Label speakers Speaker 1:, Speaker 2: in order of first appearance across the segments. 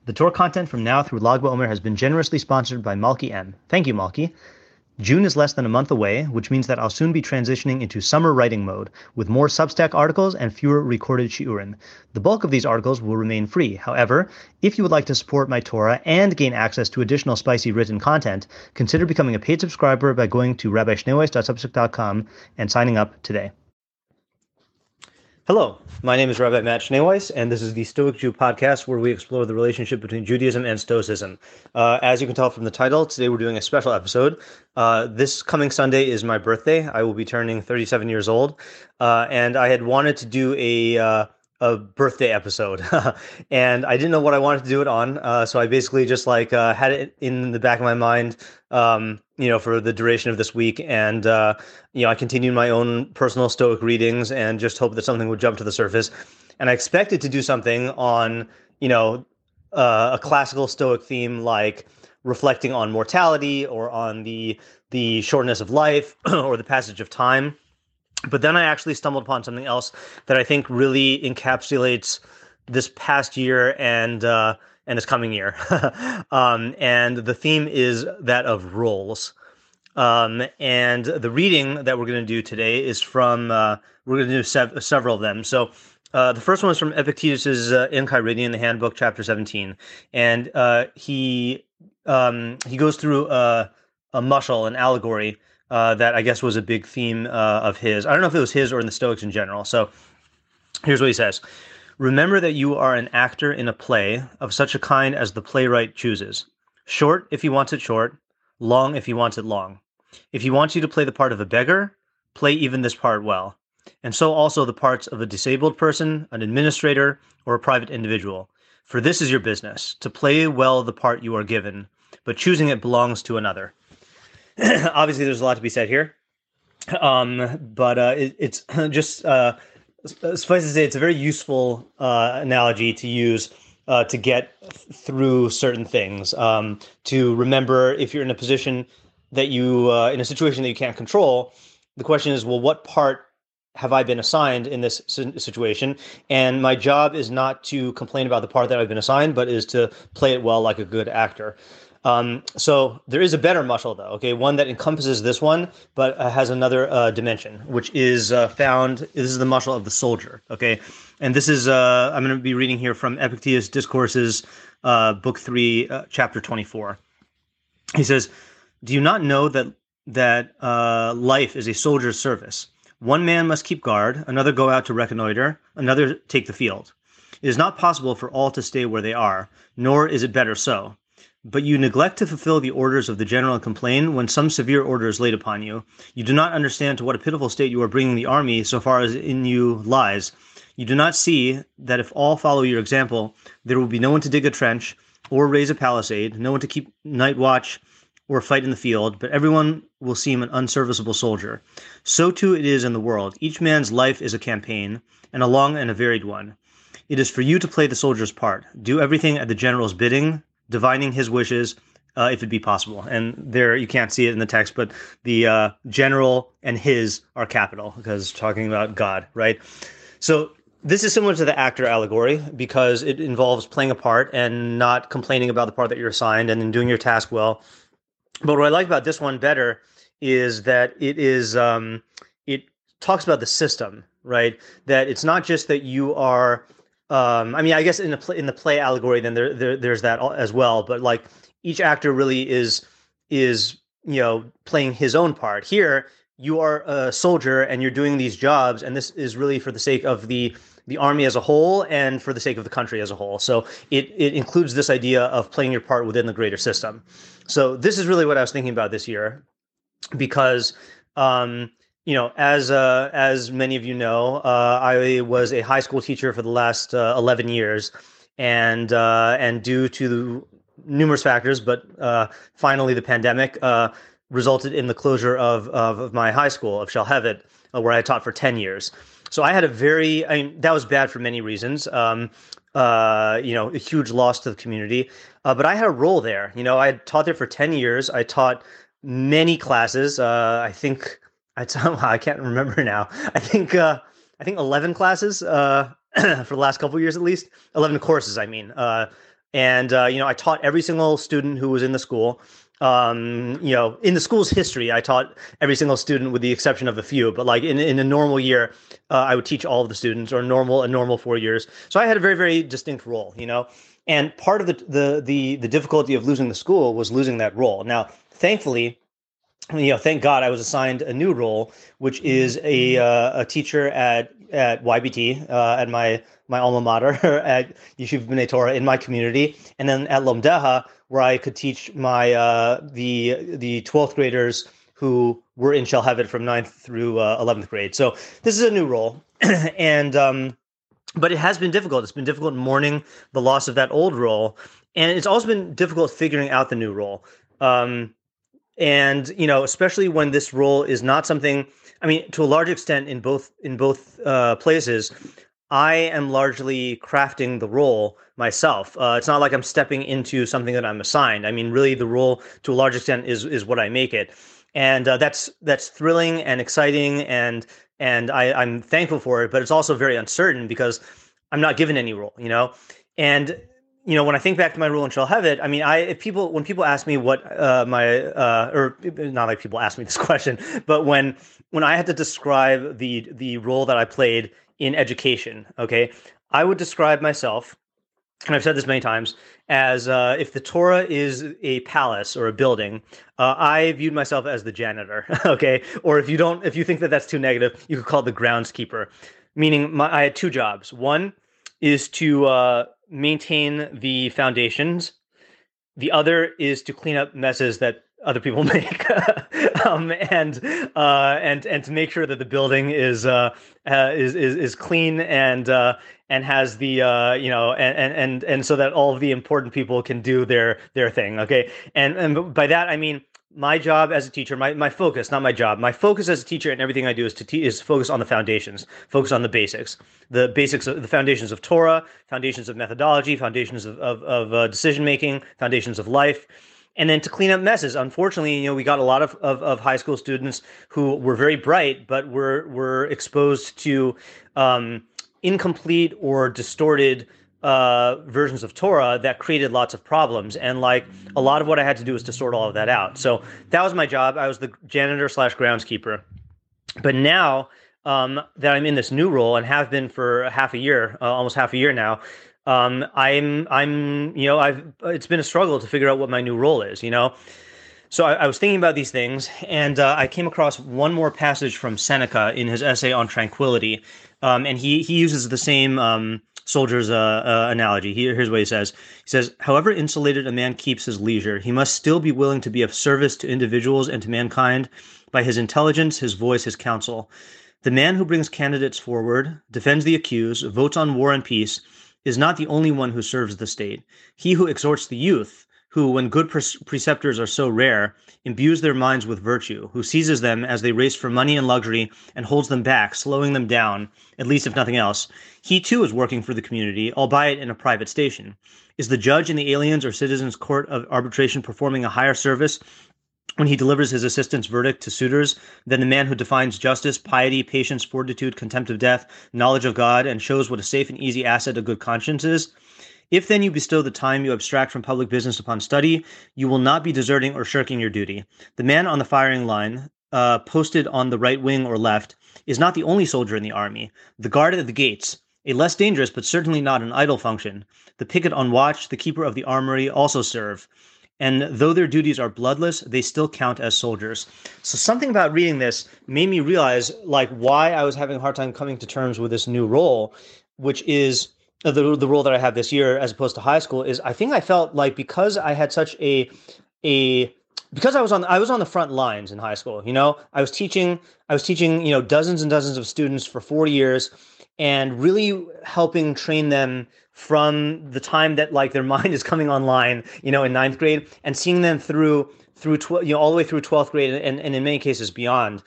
Speaker 1: The Torah content from now through Lag BaOmer has been generously sponsored by Malki M. Thank you, Malki. June is less than a month away, which means that I'll soon be transitioning into summer writing mode, with more Substack articles and fewer recorded shiurim. The bulk of these articles will remain free. However, if you would like to support my Torah and gain access to additional spicy written content, consider becoming a paid subscriber by going to rabbischneeweiss.substack.com and signing up today. Hello, my name is Rabbi Matt Schneeweiss, and this is the Stoic Jew podcast where we explore the relationship between Judaism and Stoicism. As you can tell from the title, today we're doing a special episode. This coming Sunday is my birthday. I will be turning 37 years old, and I had wanted to do a birthday episode, and I didn't know what I wanted to do it on, so I basically just had it in the back of my mind, for the duration of this week, and I continued my own personal Stoic readings and just hoped that something would jump to the surface. And I expected to do something on, a classical Stoic theme, like reflecting on mortality or on the shortness of life or the passage of time. But then I actually stumbled upon something else that I think really encapsulates this past year and this coming year. And the theme is that of roles. And the reading that we're going to do today is from, we're going to do several of them. So the first one is from Epictetus's Enchiridion, the Handbook, chapter 17. And he goes through a mashal, an allegory, that I guess was a big theme of his. I don't know if it was his or in the Stoics in general. So here's what he says. Remember that you are an actor in a play of such a kind as the playwright chooses. Short if he wants it short, long if he wants it long. If he wants you to play the part of a beggar, play even this part well. And so also the parts of a disabled person, an administrator, or a private individual. For this is your business, to play well the part you are given, but choosing it belongs to another. Obviously, there's a lot to be said here, but it's just suffice to say, it's a very useful analogy to use to get through certain things. To remember, if you're in a position that in a situation that you can't control, the question is, well, what part have I been assigned in this situation? And my job is not to complain about the part that I've been assigned, but is to play it well like a good actor. So there is a better mashal, though, okay, one that encompasses this one, but has another dimension, which is this is the mashal of the soldier, okay? And this is, I'm going to be reading here from Epictetus Discourses, book 3, chapter 24. He says, do you not know that life is a soldier's service? One man must keep guard, another go out to reconnoiter, another take the field. It is not possible for all to stay where they are, nor is it better so. But you neglect to fulfill the orders of the general and complain when some severe order is laid upon you. You do not understand to what a pitiful state you are bringing the army so far as in you lies. You do not see that if all follow your example, there will be no one to dig a trench or raise a palisade, no one to keep night watch or fight in the field, but everyone will seem an unserviceable soldier. So too it is in the world. Each man's life is a campaign, and a long and a varied one. It is for you to play the soldier's part. Do everything at the general's bidding, divining his wishes, if it be possible. And there, you can't see it in the text, but the general and his are capital, because it's talking about God, right? So this is similar to the actor allegory, because it involves playing a part and not complaining about the part that you're assigned and then doing your task well. But what I like about this one better is that it talks about the system, right? That it's not just that you are, I guess in the play allegory, then there's that as well. But like each actor really is playing his own part. Here, you are a soldier and you're doing these jobs, and this is really for the sake of the army as a whole and for the sake of the country as a whole. So it includes this idea of playing your part within the greater system. So this is really what I was thinking about this year, because as many of you know, I was a high school teacher for the last 11 years, and due to numerous factors, but finally the pandemic resulted in the closure of my high school of Shalhevet, where I taught for 10 years. So I had that was bad for many reasons. A huge loss to the community. But I had a role there. I had taught there for 10 years. I taught many classes. I can't remember now. I think 11 classes for the last couple of years at least. 11 courses, I mean. And I taught every single student who was in the school. In the school's history, I taught every single student with the exception of a few. But like in a normal year, I would teach all of the students, or a normal 4 years. So I had a very, very distinct role. And part of the difficulty of losing the school was losing that role. Now, thankfully, thank God I was assigned a new role, which is a teacher at YBT, at my alma mater at Yeshiva B'nai Torah in my community, and then at Lomdeha, where I could teach my the 12th graders who were in Shelhevet from 9th through 11th grade. So this is a new role, and but it has been difficult. It's been difficult mourning the loss of that old role, and it's also been difficult figuring out the new role. And especially when this role is not something. I mean, to a large extent, in both places, I am largely crafting the role myself. It's not like I'm stepping into something that I'm assigned. I mean, really, the role to a large extent is what I make it, and that's thrilling and exciting, and I'm thankful for it. But it's also very uncertain because I'm not given any role, and. When I think back to my role in Shelhevet, I mean, when people ask me what or not like people ask me this question, but when I had to describe the role that I played in education, okay, I would describe myself, and I've said this many times, as if the Torah is a palace or a building, I viewed myself as the janitor, okay, or if you think that that's too negative, you could call it the groundskeeper, meaning I had two jobs. One is to maintain the foundations. The other is to clean up messes that other people make, and to make sure that the building is clean and has the and so that all of the important people can do their thing. Okay, and by that I mean my job as a teacher, my focus, not my job, my focus as a teacher and everything I do is focus on the foundations, focus on the basics of the foundations of Torah, foundations of methodology, foundations of decision making, foundations of life, and then to clean up messes. Unfortunately, we got a lot of high school students who were very bright, but were exposed to incomplete or distorted versions of Torah that created lots of problems. And like a lot of what I had to do was to sort all of that out. So that was my job. I was the janitor / groundskeeper. But now that I'm in this new role and have been for almost half a year now, it's been a struggle to figure out what my new role is, So I was thinking about these things, and I came across one more passage from Seneca in his essay on tranquility, and he uses the same soldier's analogy. Here's what he says. He says, "However insulated a man keeps his leisure, he must still be willing to be of service to individuals and to mankind by his intelligence, his voice, his counsel. The man who brings candidates forward, defends the accused, votes on war and peace, is not the only one who serves the state. He who exhorts the youth, who, when good preceptors are so rare, imbues their minds with virtue, who seizes them as they race for money and luxury and holds them back, slowing them down, at least if nothing else, he too is working for the community, albeit in a private station. Is the judge in the aliens or citizens' court of arbitration performing a higher service when he delivers his assistant's verdict to suitors than the man who defines justice, piety, patience, fortitude, contempt of death, knowledge of God, and shows what a safe and easy asset a good conscience is? If then you bestow the time you abstract from public business upon study, you will not be deserting or shirking your duty. The man on the firing line, posted on the right wing or left, is not the only soldier in the army. The guard at the gates, a less dangerous but certainly not an idle function. The picket on watch, the keeper of the armory also serve. And though their duties are bloodless, they still count as soldiers." So something about reading this made me realize like why I was having a hard time coming to terms with this new role, which is the role that I have this year as opposed to high school. Is I think I felt like because I had such because I was on the front lines in high school, I was teaching, dozens and dozens of students for 4 years and really helping train them from the time that like their mind is coming online, in 9th grade, and seeing them through all the way through 12th grade and in many cases beyond.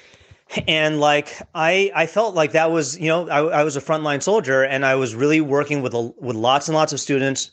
Speaker 1: And like I felt like that was, I was a frontline soldier, and I was really working with lots and lots of students,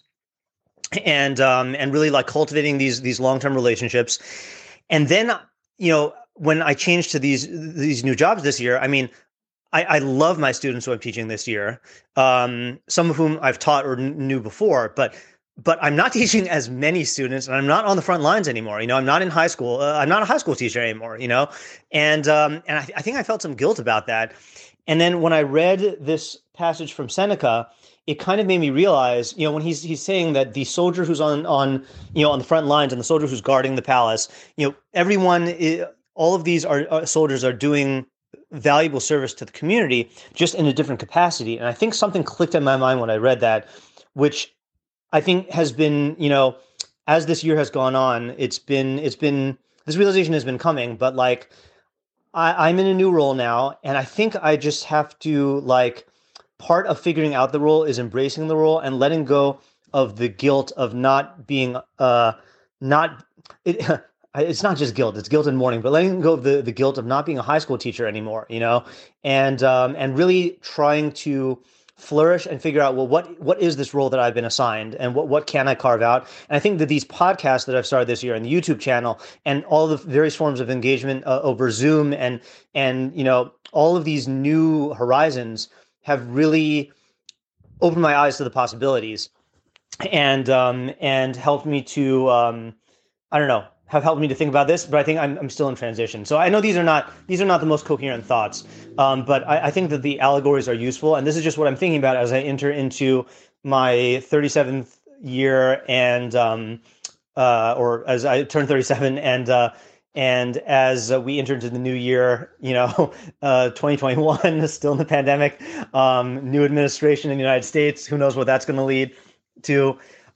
Speaker 1: and really like cultivating these long-term relationships. And then, when I changed to these new jobs this year, I mean, I love my students who I'm teaching this year, some of whom I've taught or knew before, but but I'm not teaching as many students, and I'm not on the front lines anymore. I'm not in high school. I'm not a high school teacher anymore. And I think I felt some guilt about that. And then when I read this passage from Seneca, it kind of made me realize, when he's saying that the soldier who's on the front lines and the soldier who's guarding the palace, all of these soldiers are doing valuable service to the community, just in a different capacity. And I think something clicked in my mind when I read that, which I think has been, as this year has gone on, it's been this realization has been coming, but like I'm in a new role now, and I think I just have to part of figuring out the role is embracing the role and letting go of the guilt of not being not it. It's not just guilt; it's guilt and mourning, but letting go of the guilt of not being a high school teacher anymore, and really trying to flourish and figure out, well, what is this role that I've been assigned, and what can I carve out? And I think that these podcasts that I've started this year, and the YouTube channel, and all the various forms of engagement over Zoom, and all of these new horizons have really opened my eyes to the possibilities, and helped me to I don't know, have helped me to think about this, but I think I'm still in transition. So I know these are not the most coherent thoughts, but I think that the allegories are useful, and this is just what I'm thinking about as I enter into my 37th year, and or as I turn 37, and as we enter into the new year, 2021 is still in the pandemic, new administration in the United States. Who knows what that's going to lead to?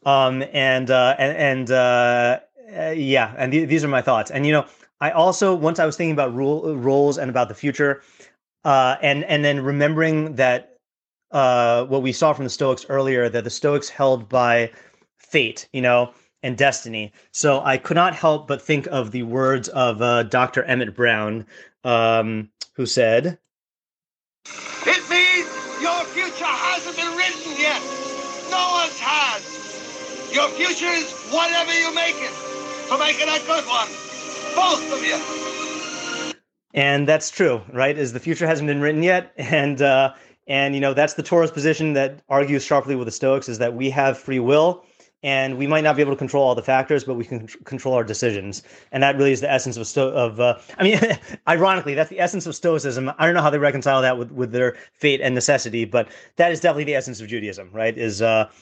Speaker 1: These are my thoughts. And I also, once I was thinking about roles and about the future, and then remembering that what we saw from the Stoics earlier, that the Stoics held by fate, and destiny. So I could not help but think of the words of Dr. Emmett Brown, who said,
Speaker 2: "It means your future hasn't been written yet. No one's has. Your future is whatever you make it. So make it a good one. Both of you."
Speaker 1: And that's true, right? Is the future hasn't been written yet. And that's the Torah's position that argues sharply with the Stoics, is that we have free will, and we might not be able to control all the factors, but we can control our decisions. And that really is the essence of ironically, that's the essence of Stoicism. I don't know how they reconcile that with their fate and necessity, but that is definitely the essence of Judaism, right? Is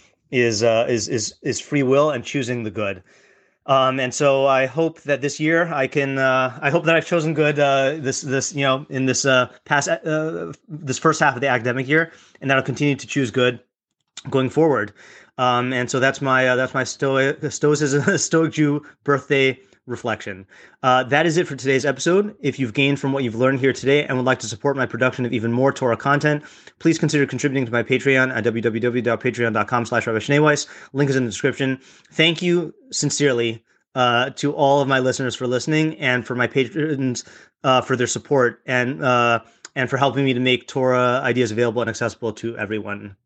Speaker 1: free will and choosing the good. And so I hope that this year I hope that I've chosen good, in this past, this first half of the academic year, and that I'll continue to choose good going forward. And so that's my Stoicism, Stoic Jew birthday reflection. That is it for today's episode. If you've gained from what you've learned here today and would like to support my production of even more Torah content, please consider contributing to my Patreon at www.patreon.com/Rabbi Schneeweiss. Link is in the description. Thank you sincerely to all of my listeners for listening, and for my patrons for their support, and for helping me to make Torah ideas available and accessible to everyone.